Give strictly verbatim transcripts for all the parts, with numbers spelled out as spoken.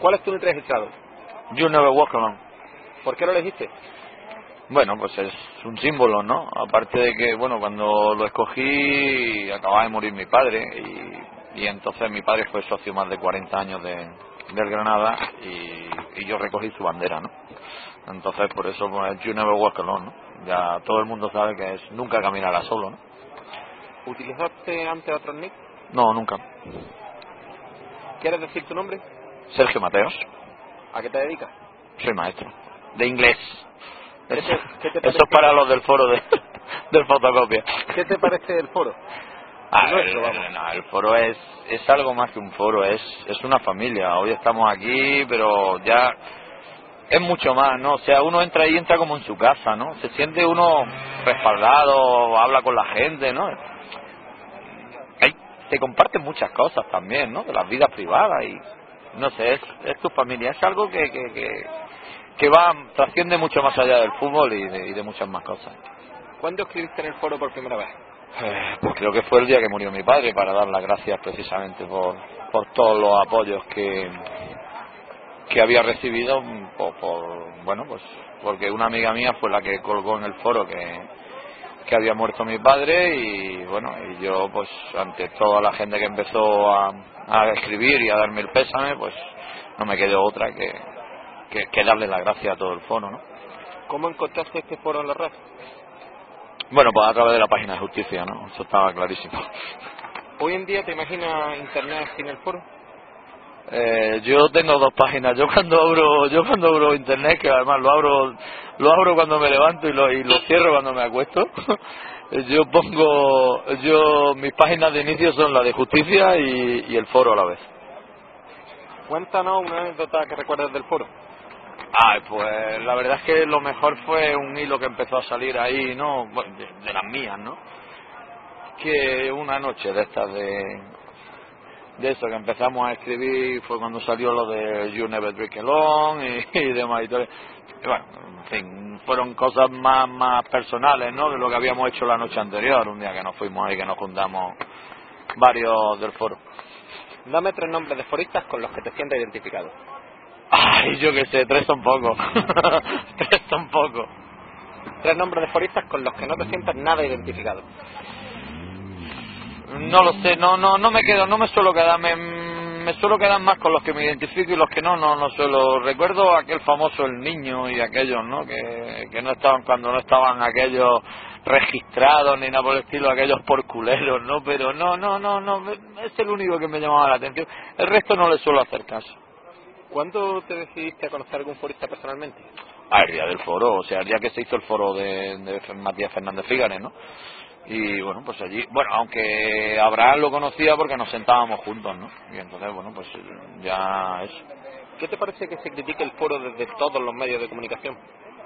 ¿Cuál es tu nick registrado? You Never Walk Alone. ¿Por qué lo elegiste? Bueno, pues es un símbolo, ¿no? Aparte de que, bueno, cuando lo escogí acababa de morir mi padre y, y entonces mi padre fue socio más de cuarenta años de, del Granada y, y yo recogí su bandera, ¿no? Entonces por eso pues, You Never Walk Alone, ¿no? Ya todo el mundo sabe que es nunca caminará solo, ¿no? ¿Utilizaste antes otros nick? No, nunca. ¿Quieres decir tu nombre? Sergio Mateos. ¿A qué te dedicas? Soy maestro de inglés. ¿Qué Eso, te, qué te eso parece, es para los del foro de, del fotocopia. ¿Qué te parece el foro? Ah, El el, nuestro, vamos. no, el foro es es algo más que un foro, es es una familia. Hoy estamos aquí, pero ya es mucho más, ¿no? O sea, uno entra y entra como en su casa, ¿no? Se siente uno respaldado, habla con la gente, ¿no? Hay, se comparten muchas cosas también, ¿no? De las vidas privadas y no sé, es, es tu familia, es algo que que, que que va, trasciende mucho más allá del fútbol y de, y de muchas más cosas. ¿Cuándo escribiste en el foro por primera vez? Eh, pues creo que fue el día que murió mi padre, para dar las gracias precisamente por, por todos los apoyos que que había recibido por, por bueno pues porque una amiga mía fue la que colgó en el foro que, que había muerto mi padre y bueno y yo pues ante toda la gente que empezó a, a escribir y a darme el pésame pues no me quedó otra que, que, que darle las gracias a todo el foro, ¿no? ¿Cómo encontraste este foro en la red? Bueno, pues a través de la página de justicia, ¿no? Eso estaba clarísimo. ¿Hoy en día te imaginas internet sin el foro? Eh, yo tengo dos páginas. Yo cuando abro, yo cuando abro internet, que además lo abro, lo abro cuando me levanto y lo, y lo cierro cuando me acuesto. Yo pongo, yo mis páginas de inicio son la de justicia y, y el foro a la vez. Cuéntanos una anécdota que recuerdas del foro. Ay, pues la verdad es que lo mejor fue un hilo que empezó a salir ahí, ¿no? Bueno, de, de las mías, ¿no? Que una noche de estas de de eso que empezamos a escribir fue cuando salió lo de You Never Drink Alone y, y demás y todo. Y bueno, en fin, fueron cosas más más personales, ¿no? De lo que habíamos hecho la noche anterior, un día que nos fuimos ahí, que nos juntamos varios del foro. Dame tres nombres de foristas con los que te sientas identificado. Ay, yo qué sé, tres son pocos. Tres son pocos. Tres nombres de foristas con los que no te sientas nada identificado. No lo sé, no no no me quedo, no me suelo quedar, me, me suelo quedar más con los que me identifico y los que no, no no suelo. Recuerdo aquel famoso El Niño y aquellos, ¿no? Que, que no estaban, cuando no estaban aquellos registrados ni nada por el estilo, aquellos por culeros, ¿no? Pero no, no, no, no, es el único que me llamaba la atención. El resto no le suelo hacer caso. ¿Cuándo te decidiste a conocer a algún forista personalmente? Al día del foro, o sea, el día que se hizo el foro de, de Matías Fernández Fígares, ¿no? Y bueno, pues allí, bueno, aunque Abraham lo conocía porque nos sentábamos juntos, ¿no? Y entonces, bueno, pues ya eso. ¿Qué te parece que se critique el foro desde todos los medios de comunicación?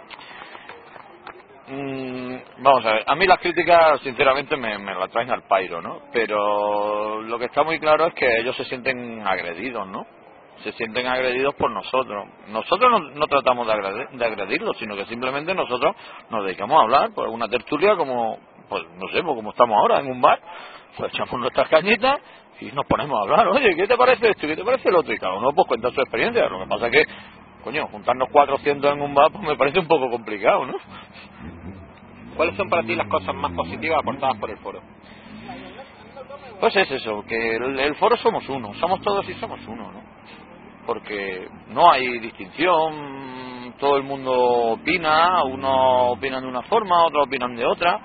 Mm, vamos a ver, a mí las críticas sinceramente me, me las traen al pairo, ¿no? Pero lo que está muy claro es que ellos se sienten agredidos, ¿no? Se sienten agredidos por nosotros. Nosotros no, no tratamos de, agredi- de agredirlos, sino que simplemente nosotros nos dedicamos a hablar, pues una tertulia como, pues no sé, pues como estamos ahora en un bar, pues echamos nuestras cañitas y nos ponemos a hablar. Oye, ¿qué te parece esto? ¿Qué te parece el otro? Y cada uno pues cuenta su experiencia. Lo que pasa es que, coño, juntarnos cuatrocientos en un bar pues me parece un poco complicado, ¿no? ¿Cuáles son para ti las cosas más positivas aportadas por el foro? Pues es eso, que el, el foro somos uno, somos todos y somos uno, ¿no? Porque no hay distinción, todo el mundo opina, unos opinan de una forma, otros opinan de otra,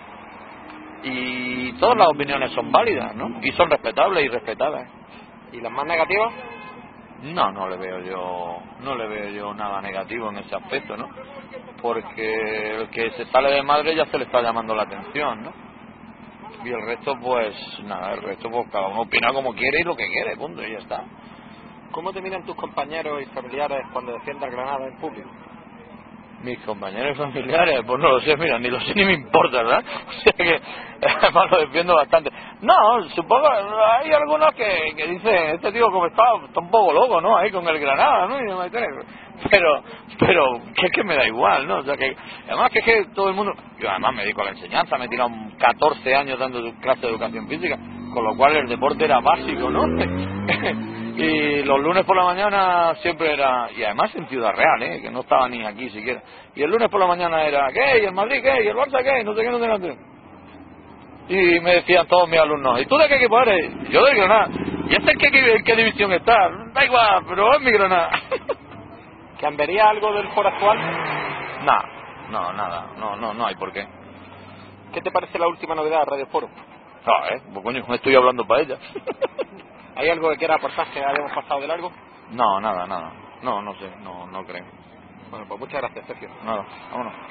y todas las opiniones son válidas, ¿no? Y son respetables y respetadas. ¿Y las más negativas? No, no le veo yo, no le veo yo nada negativo en ese aspecto, ¿no? Porque el que se sale de madre ya se le está llamando la atención, ¿no? Y el resto, pues, nada, el resto, pues, cada uno opina como quiere y lo que quiere, punto, y ya está. ¿Cómo te miran tus compañeros y familiares cuando defiendas Granada en público? Mis compañeros familiares, pues no lo sé, mira, ni lo sé ni me importa, ¿verdad? O sea que además lo defiendo bastante. No, supongo, hay algunos que, que dicen, este tío como está, está un poco loco, ¿no? Ahí con el Granada, ¿no? Y demás, pero, pero, que es que me da igual, ¿no? O sea que, además que es que todo el mundo, yo además me dedico a la enseñanza, me he tirado catorce años dando clase de educación física, con lo cual el deporte era básico, ¿no? Y los lunes por la mañana siempre era, y además en Ciudad Real, ¿eh? Que no estaba ni aquí siquiera. Y el lunes por la mañana era, ¿qué? ¿Y el Madrid qué? ¿Y el Barça qué? No sé qué, no sé qué. Y me decían todos mis alumnos, ¿y tú de qué equipo eres? Y yo de Granada. ¿Y este en qué, en qué división está? Da igual, pero es mi Granada. ¿Cambiaría algo del foro actual? No, no, nada, no, no, no hay por qué. ¿Qué te parece la última novedad de Radio Foro? No, eh, pues coño, me estoy hablando para ella. ¿Hay algo que quiera aportar que hayamos pasado de largo? No, nada, nada. No, no sé, no, no creo. Bueno, pues muchas gracias, Sergio. Nada, vámonos.